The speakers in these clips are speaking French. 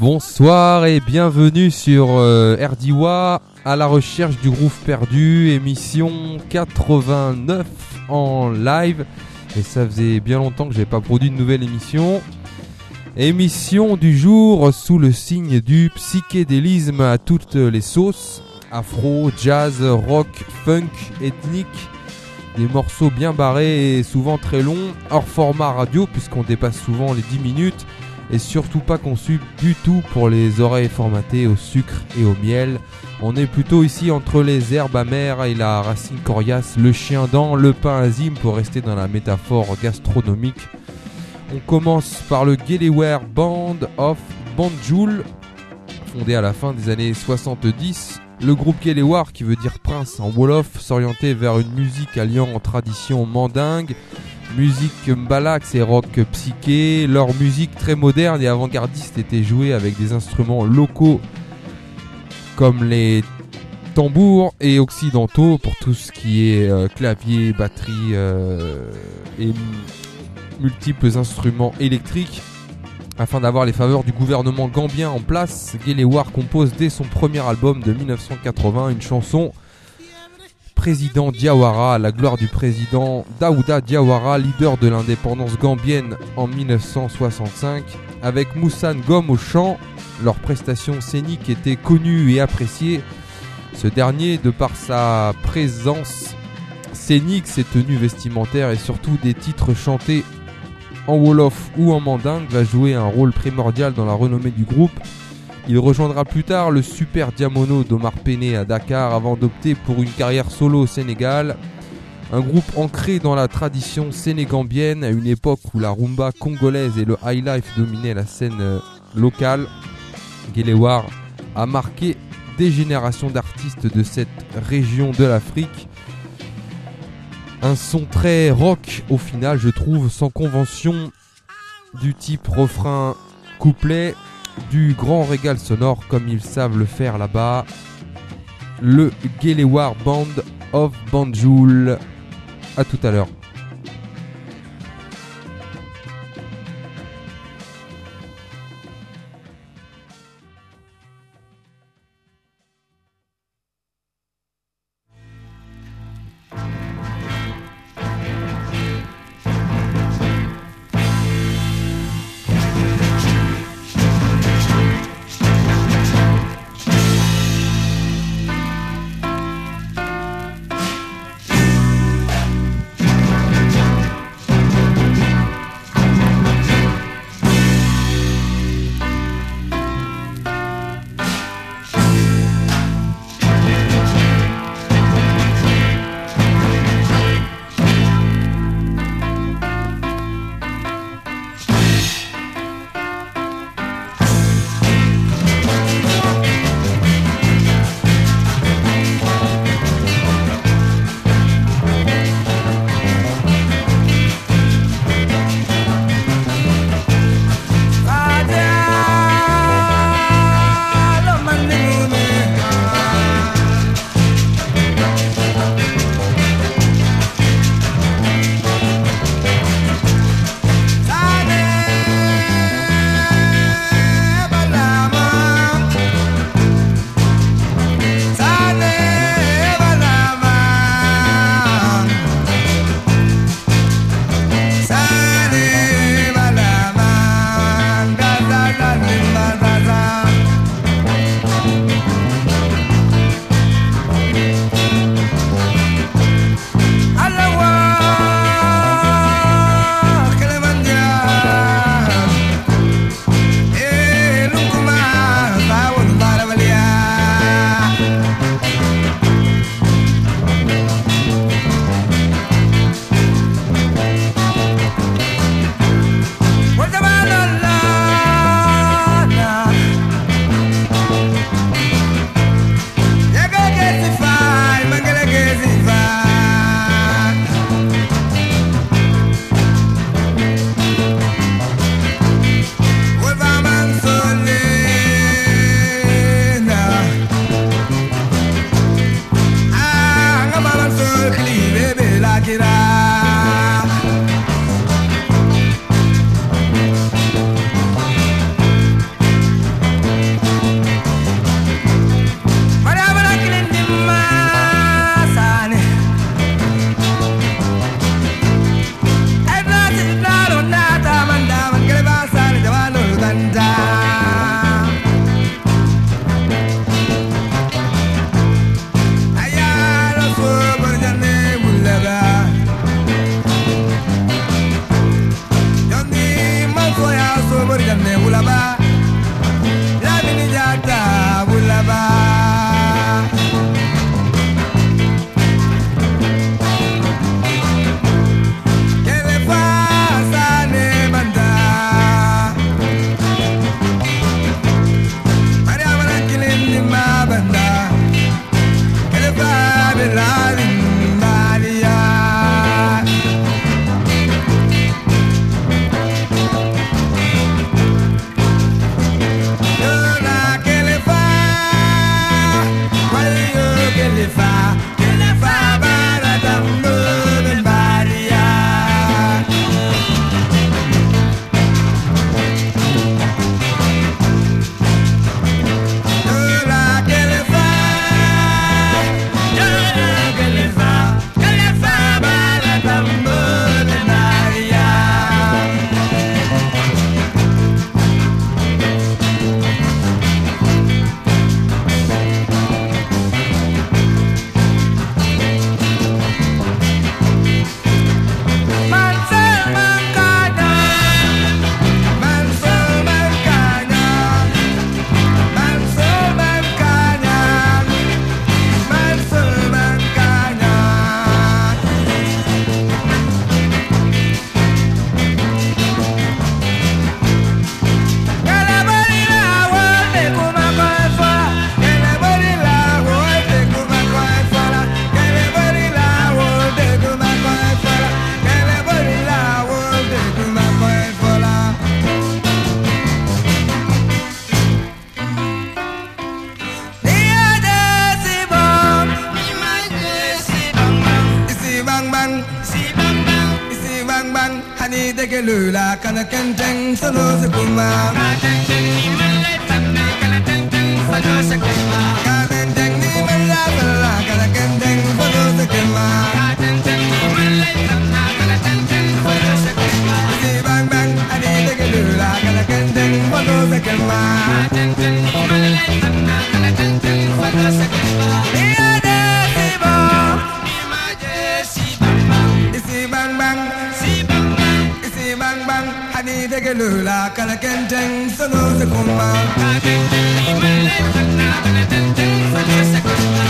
Bonsoir et bienvenue sur RDWA à la recherche du groove perdu, émission 89 en live. Et ça faisait bien longtemps que j'avais pas produit une nouvelle émission. Émission du jour sous le signe du psychédélisme à toutes les sauces. Afro, jazz, rock, funk, ethnique. Des morceaux bien barrés et souvent très longs, hors format radio puisqu'on dépasse souvent les 10 minutes. Et surtout pas conçu du tout pour les oreilles formatées au sucre et au miel. On est plutôt ici entre les herbes amères et la racine coriace, le chien dent, le pain azime pour rester dans la métaphore gastronomique. On commence par le Gelewar Band of Banjul, fondé à la fin des années 70. Le groupe Gelewar, qui veut dire prince en wolof, s'orientait vers une musique alliant tradition mandingue, musique mbalax et rock psyché. Leur musique très moderne et avant-gardiste était jouée avec des instruments locaux comme les tambours et occidentaux pour tout ce qui est clavier, batterie et multiples instruments électriques. Afin d'avoir les faveurs du gouvernement gambien en place, Gelewar compose dès son premier album de 1980 une chanson Président Diawara, à la gloire du président Daouda Diawara, leader de l'indépendance gambienne en 1965. Avec Moussa Ngom au chant, leur prestation scénique était connue et appréciée. Ce dernier, de par sa présence scénique, ses tenues vestimentaires et surtout des titres chantés en wolof ou en mandingue, va jouer un rôle primordial dans la renommée du groupe. Il rejoindra plus tard le Super Diamono d'Omar Pene à Dakar avant d'opter pour une carrière solo au Sénégal. Un groupe ancré dans la tradition sénégambienne à une époque où la rumba congolaise et le high life dominaient la scène locale. Gelewar a marqué des générations d'artistes de cette région de l'Afrique. Un son très rock au final, je trouve, sans convention du type refrain-couplet, du grand régal sonore comme ils savent le faire là-bas. Le Gelewar Band of Banjul. À tout à l'heure. bang, si bang bang, si bang bang, hani de gelula kana kenteng solo sekuma. Kenteng ni malai tanna kana kenteng solo sekuma. Kenteng ni malai tanna kana kenteng solo sekuma. Kenteng ni malai tanna kana kenteng solo sekuma. Si bang bang, hani de gelula kana kenteng solo sekuma. Kenteng ni malai tanna kana kenteng solo sekuma. Lula kana kenteng solo sekuma. Kenteng malai tanna kana kenteng solo sekuma.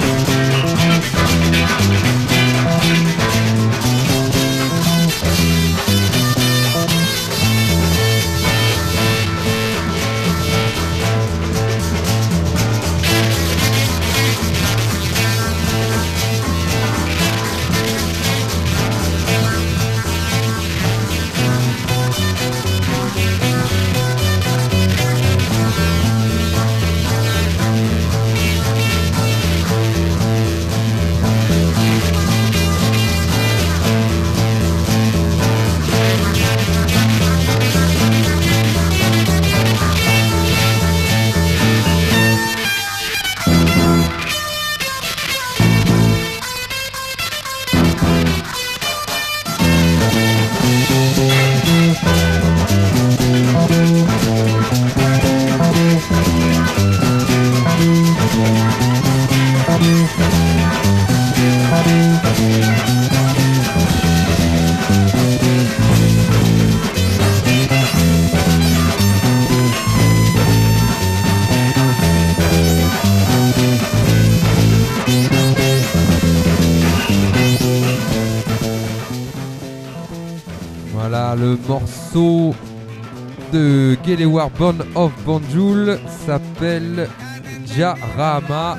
Voilà, le morceau de Gelewar Band of Banjul s'appelle Jarama.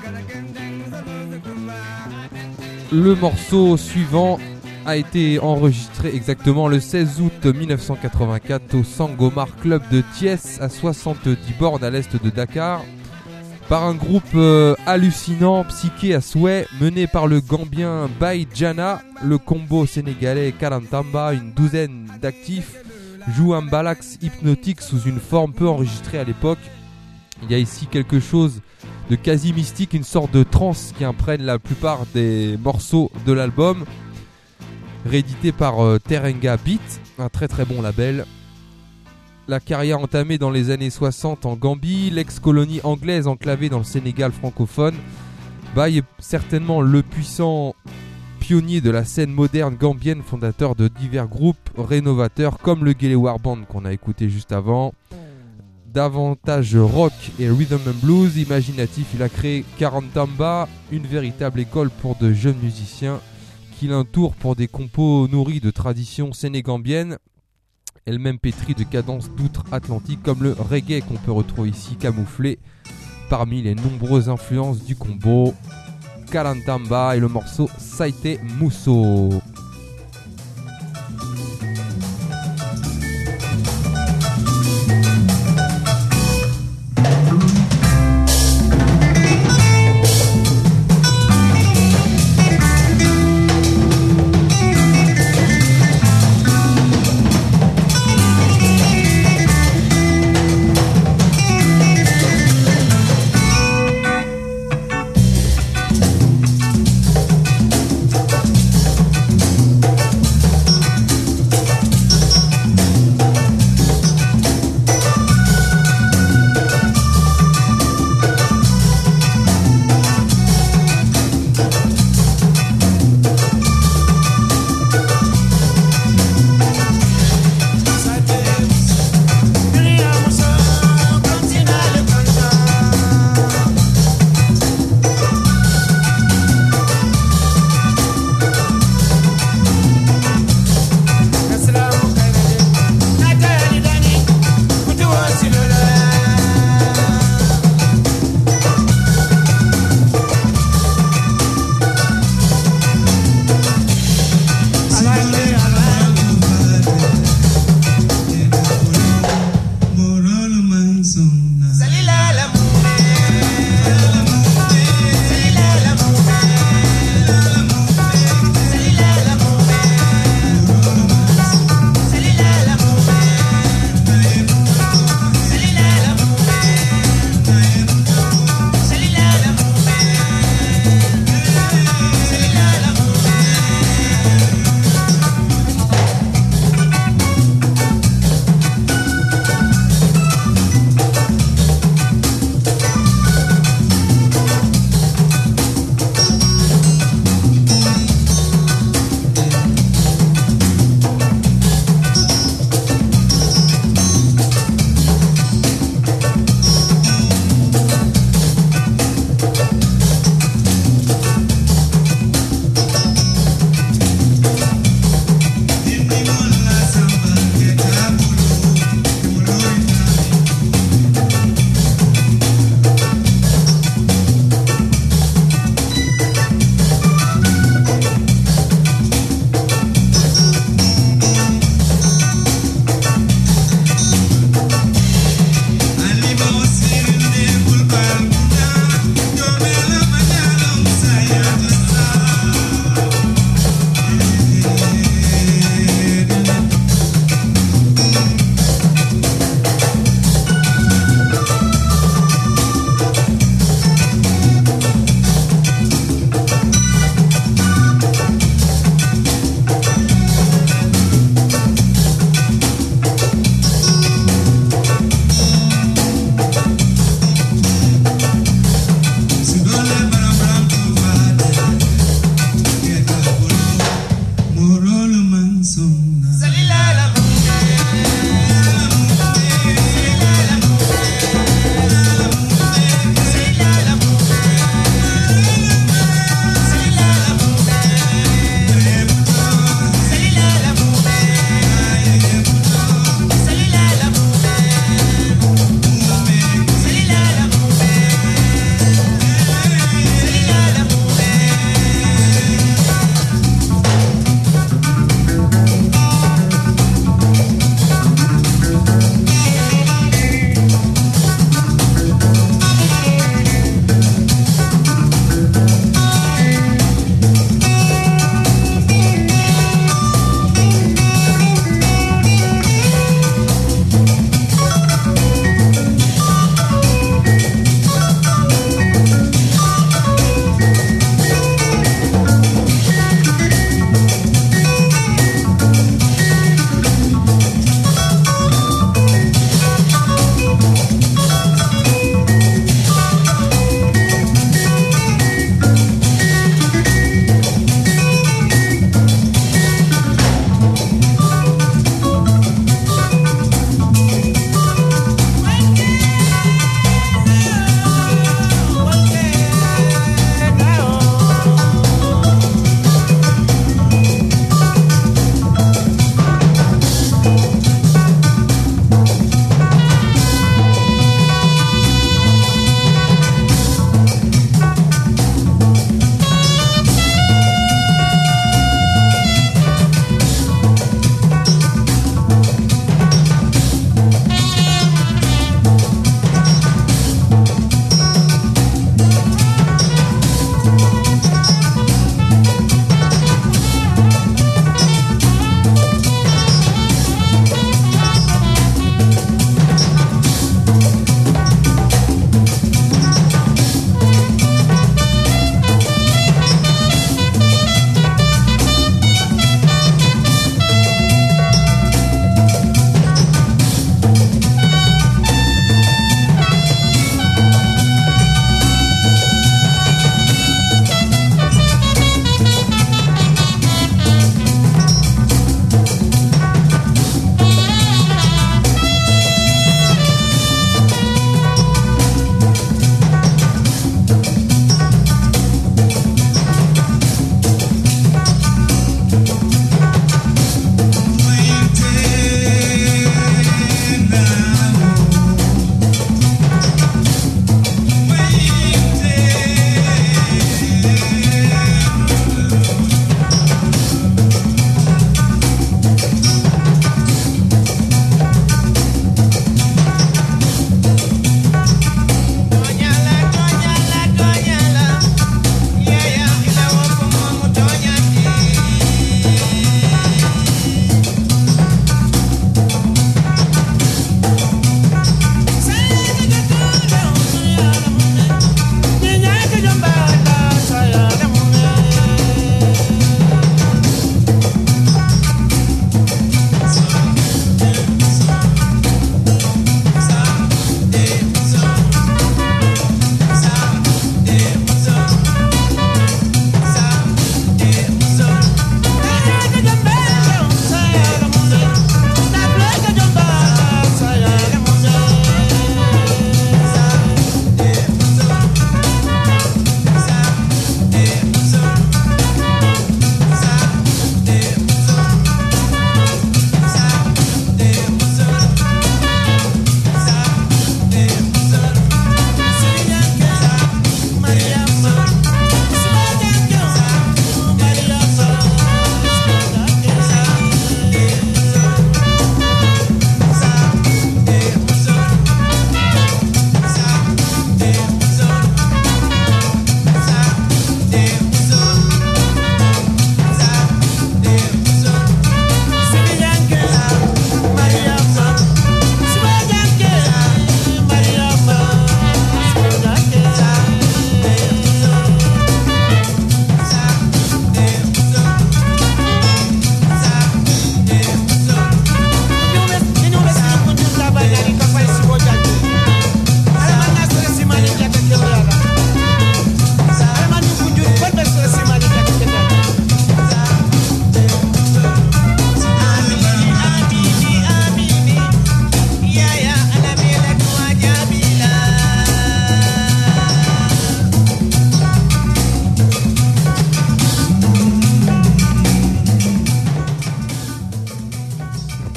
Le morceau suivant a été enregistré exactement le 16 août 1984 au Sangomar Club de Thiès, à 70 bornes à l'est de Dakar, par un groupe hallucinant, psyché à souhait, mené par le Gambien Baï Djana. Le combo sénégalais Kalantamba, une douzaine d'actifs, joue un balax hypnotique sous une forme peu enregistrée à l'époque. Il y a ici quelque chose de quasi mystique, une sorte de trance qui imprègne la plupart des morceaux de l'album, réédité par Terenga Beat, un très très bon label. La carrière entamée dans les années 60 en Gambie, l'ex-colonie anglaise enclavée dans le Sénégal francophone, Baï est certainement le puissant pionnier de la scène moderne gambienne, fondateur de divers groupes rénovateurs comme le Gelewar Band qu'on a écouté juste avant. Davantage rock et rhythm and blues imaginatif, il a créé Karantamba, une véritable école pour de jeunes musiciens qu'il entoure pour des compos nourris de traditions sénégambiennes, elle-même pétrie de cadences d'outre-Atlantique comme le reggae qu'on peut retrouver ici camouflé parmi les nombreuses influences du combo. Karantamba et le morceau Saite Mousso.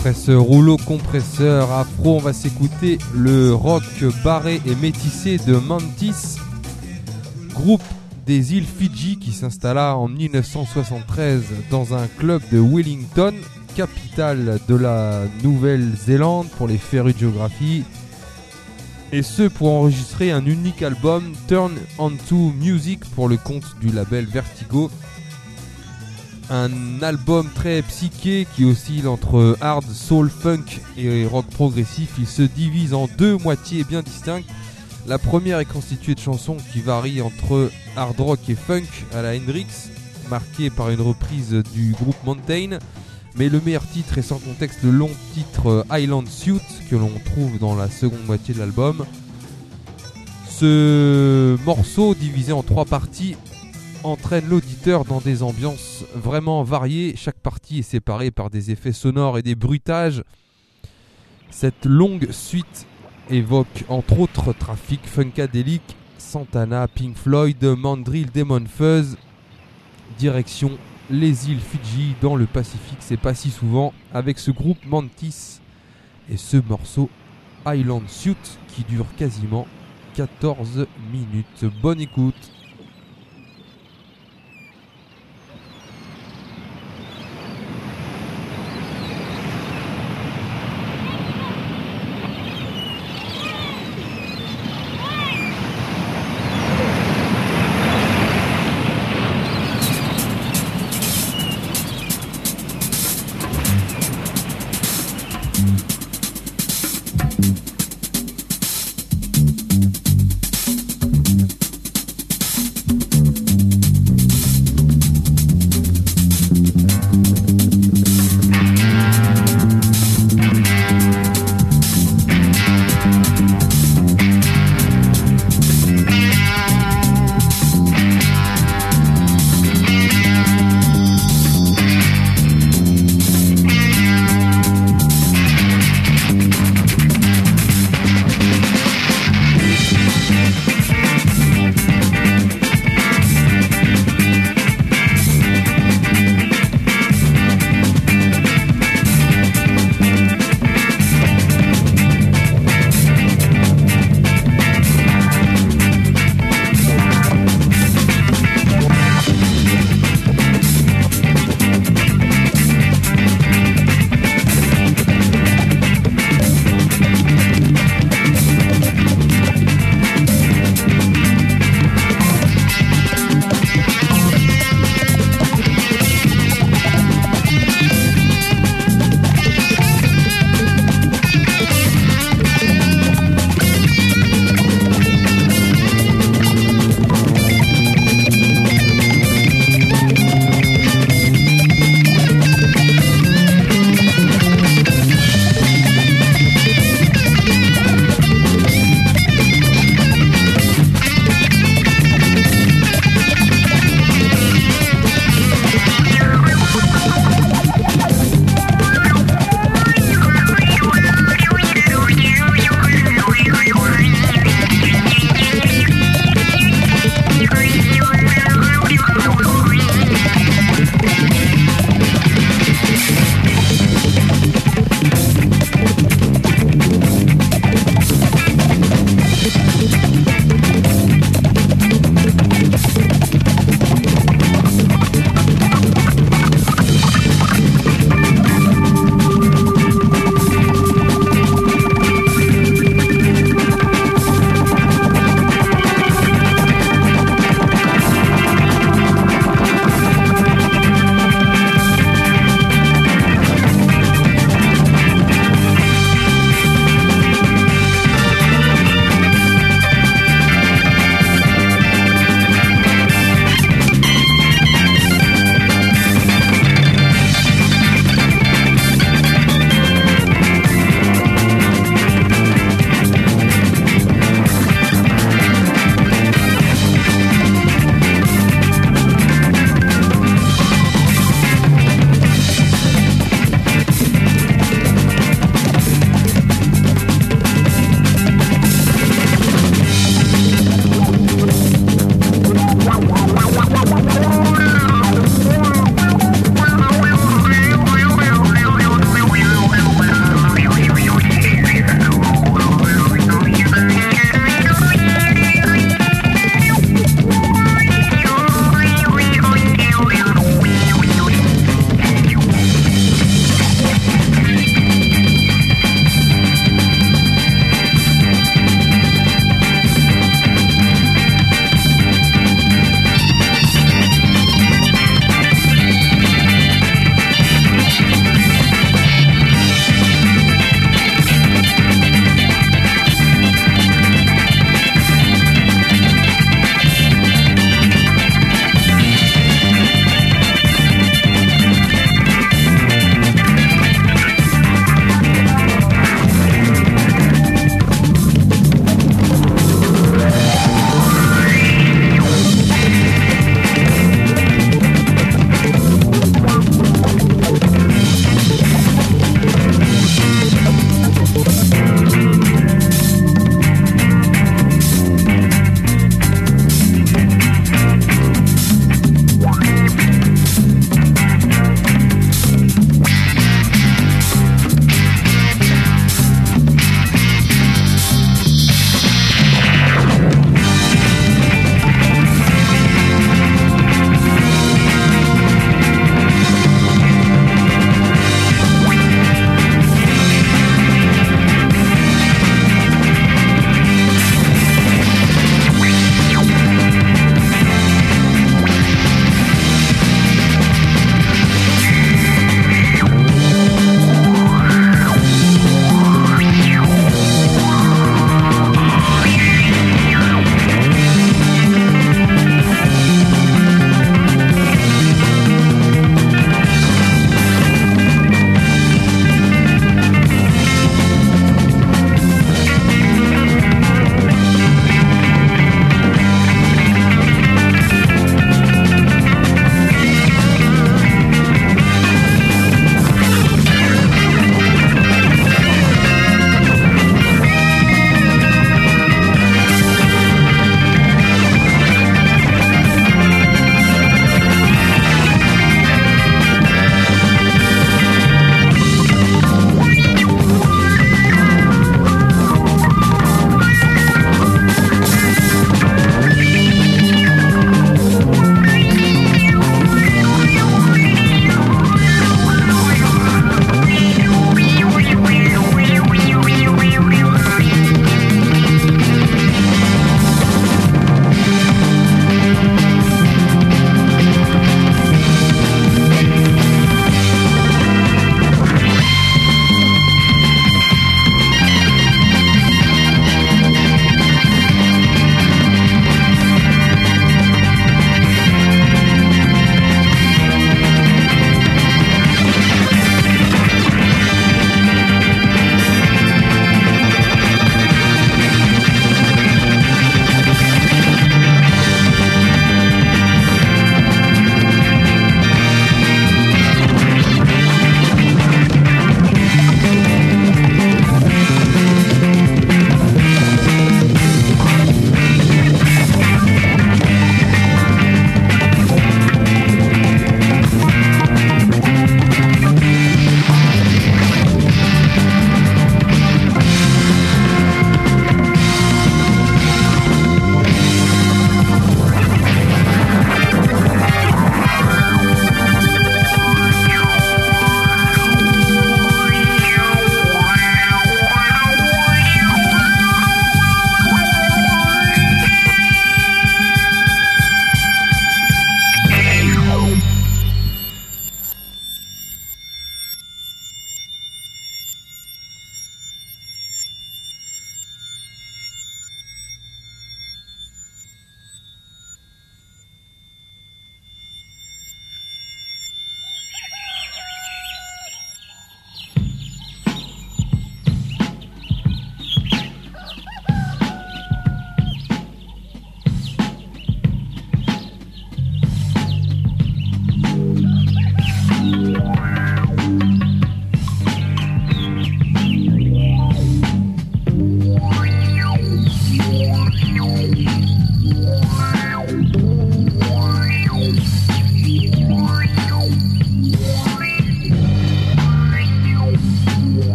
Après ce rouleau compresseur afro, on va s'écouter le rock barré et métissé de Mantis, groupe des îles Fidji qui s'installa en 1973 dans un club de Wellington, capitale de la Nouvelle-Zélande pour les férus de géographie, et ce pour enregistrer un unique album, Turn Onto Music, pour le compte du label Vertigo. Un album très psyché qui oscille entre hard, soul, funk et rock progressif. Il se divise en deux moitiés bien distinctes. La première est constituée de chansons qui varient entre hard rock et funk à la Hendrix, marquée par une reprise du groupe Mountain. Mais le meilleur titre est sans contexte le long titre Island Suit que l'on trouve dans la seconde moitié de l'album. Ce morceau, divisé en trois parties, entraîne l'auditeur dans des ambiances vraiment variées. Chaque partie est séparée par des effets sonores et des bruitages. Cette longue suite évoque entre autres Traffic, Funkadelic, Santana, Pink Floyd, Mandrill, Demon Fuzz. Direction les îles Fidji dans le Pacifique, c'est pas si souvent, avec ce groupe Mantis et ce morceau Island Suit qui dure quasiment 14 minutes. Bonne écoute.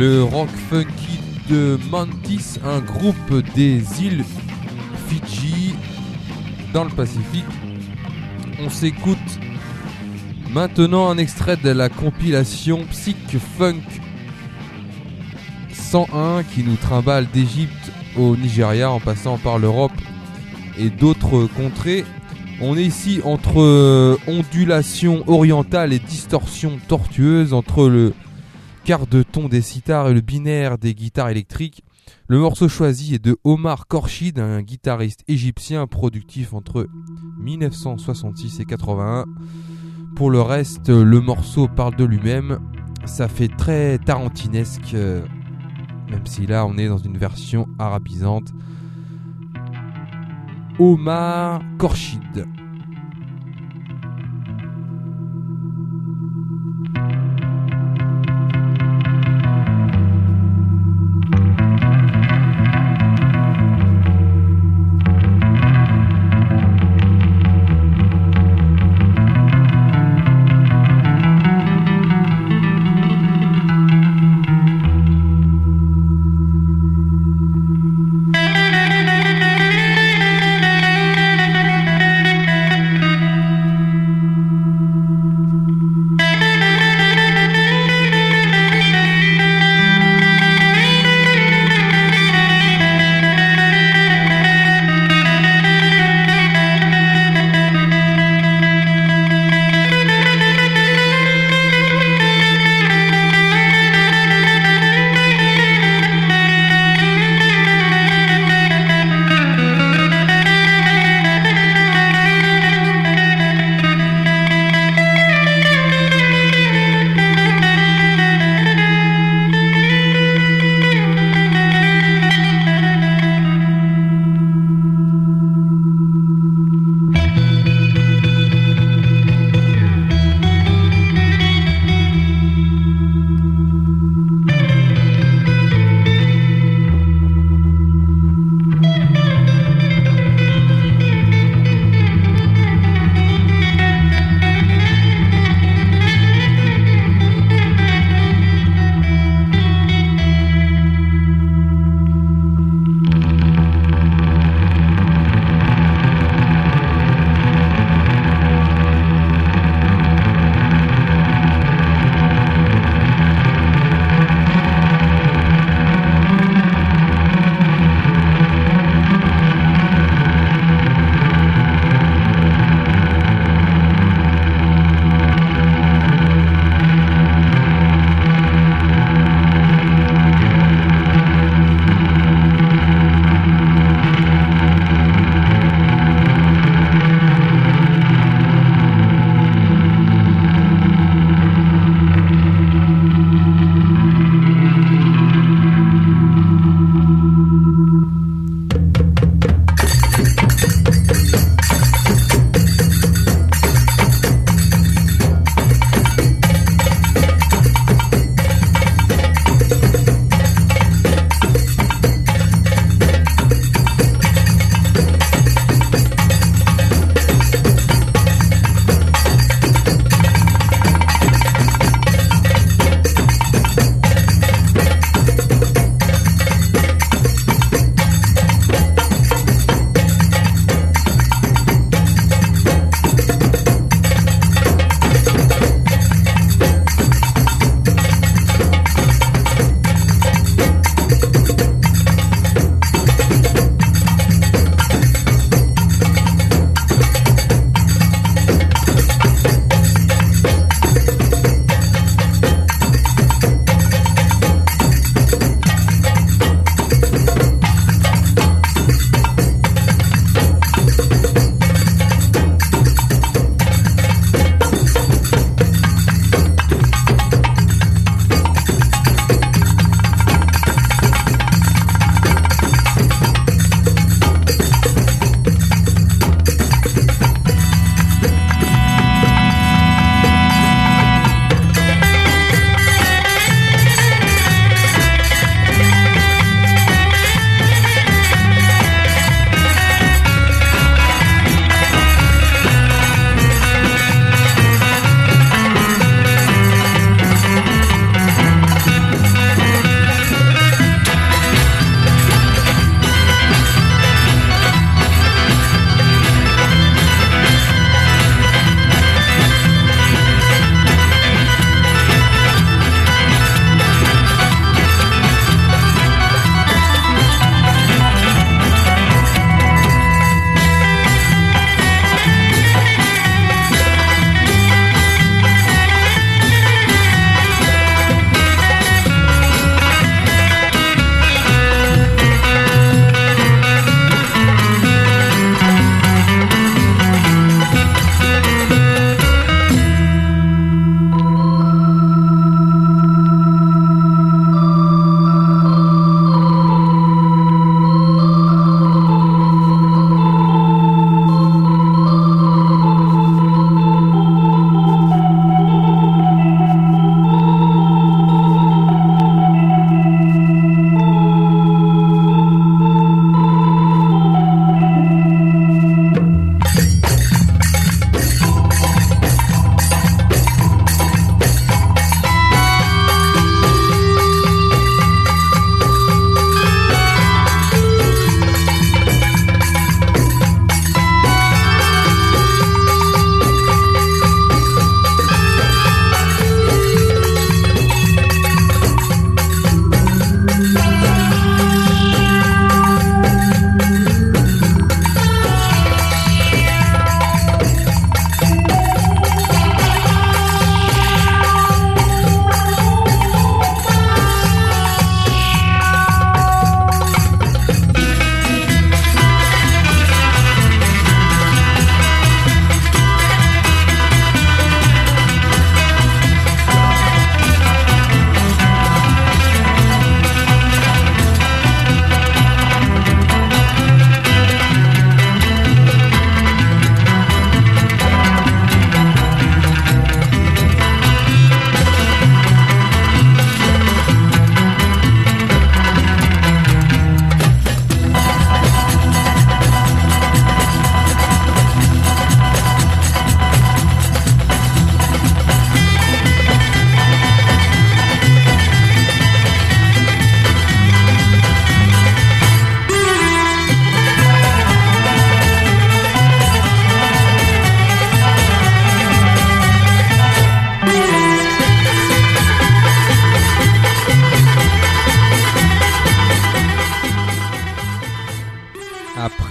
le rock funky de Mantis, un groupe des îles Fidji dans le Pacifique. On s'écoute maintenant un extrait de la compilation Psych Funk 101 qui nous trimballe d'Égypte au Nigeria en passant par l'Europe et d'autres contrées. On est ici entre ondulation orientale et distorsion tortueuse, entre le quart de ton des sitars et le binaire des guitares électriques. Le morceau choisi est de Omar Khorshid, un guitariste égyptien productif entre 1966 et 81. Pour le reste, le morceau parle de lui-même. Ça fait très tarantinesque, même si là on est dans une version arabisante. Omar Khorshid.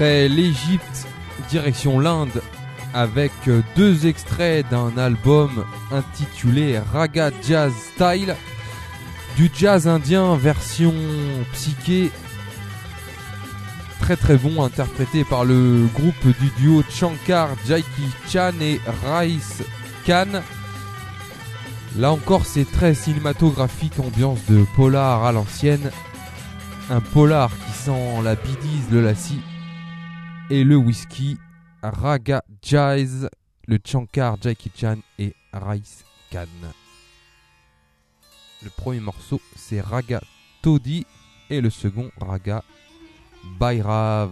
Après l'Égypte, direction l'Inde, avec 2 extraits d'un album intitulé Raga Jazz Style, du jazz indien version psyché, très très bon, interprété par le groupe du duo Shankar Jackie Chan et Raïs Khan. Là encore, c'est très cinématographique, ambiance de polar à l'ancienne, un polar qui sent la bidise, le lassi et le whisky. Raga Jazz, le Shankar Jackie Chan et Raïs Khan. Le premier morceau c'est Raga Toddy et le second Raga Bhairav.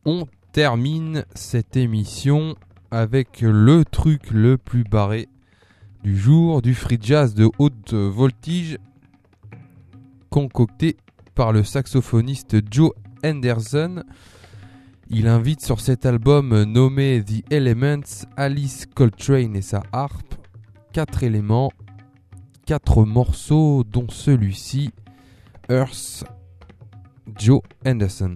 on termine cette émission avec le truc le plus barré du jour, du free jazz de haute voltige concocté par le saxophoniste Joe Henderson. Il invite sur cet album nommé The Elements Alice Coltrane et sa harpe, 4 éléments, 4 morceaux dont celui-ci, Earth, Joe Henderson.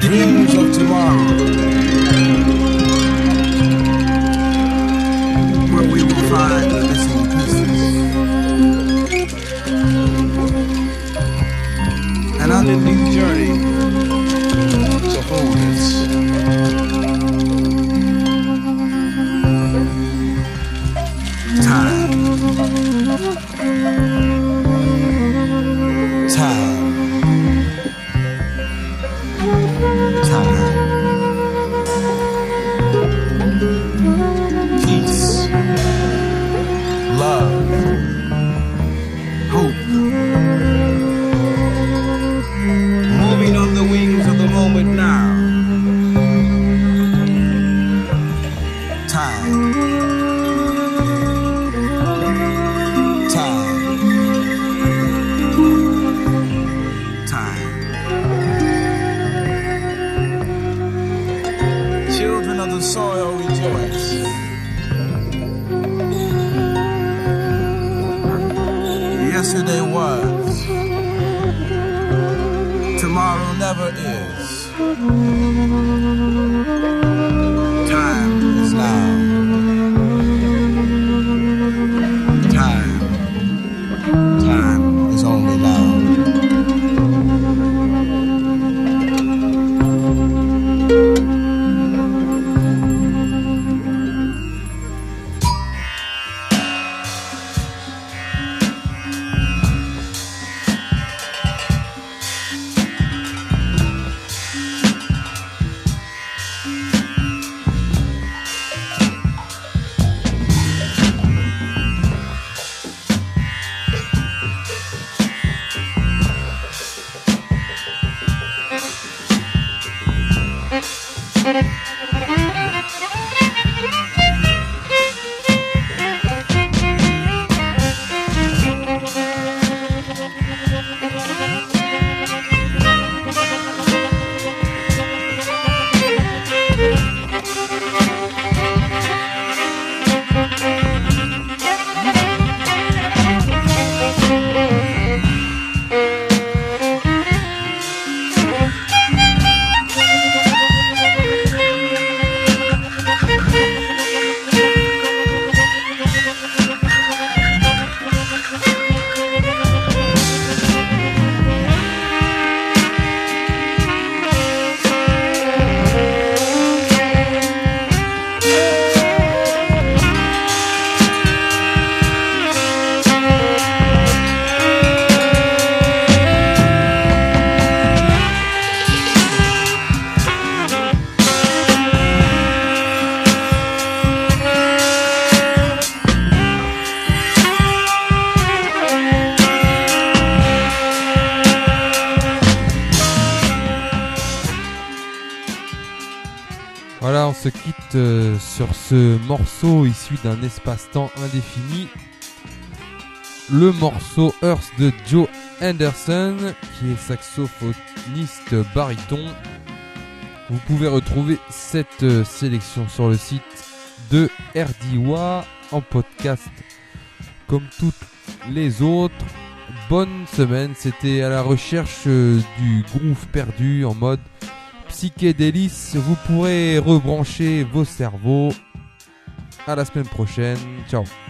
dreams of tomorrow, where we will find the missing pieces. An unending journey to wholeness. Time. Peace, love, hope. Moving on the wings of the moment now. Time. Children of the soil rejoice. Yesterday was, tomorrow never is. Time is now. Time is only now. Voilà, on se quitte sur ce morceau issu d'un espace-temps indéfini. Le morceau Earth de Joe Henderson, qui est saxophoniste baryton. Vous pouvez retrouver cette sélection sur le site de RDWA en podcast comme toutes les autres. Bonne semaine, c'était à la recherche du groove perdu en mode psychédélis. Vous pourrez rebrancher vos cerveaux. À la semaine prochaine, ciao.